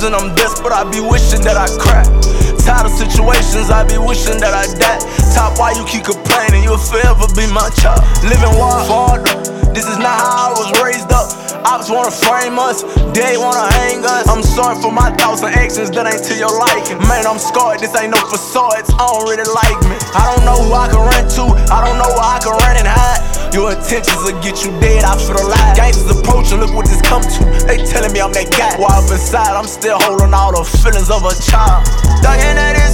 and I'm desperate, I be wishing that I crack. Tired of situations, I be wishing that I die. Top, why you keep complaining, you'll forever be my child. Living wild, farther, this is not how I was raised up. Ops wanna frame us, they wanna hang us. I'm sorry for my thoughts and actions that ain't to your liking. Man, I'm scarred, this ain't no facades, I don't really like me. I don't know who I can run to, I don't know where I can run and hide. Your intentions will get you dead, I feel alive. Gangsters approaching, look what this come to. They telling me I'm that guy, while up inside I'm still holding all the feelings of a child. Thuggin' at this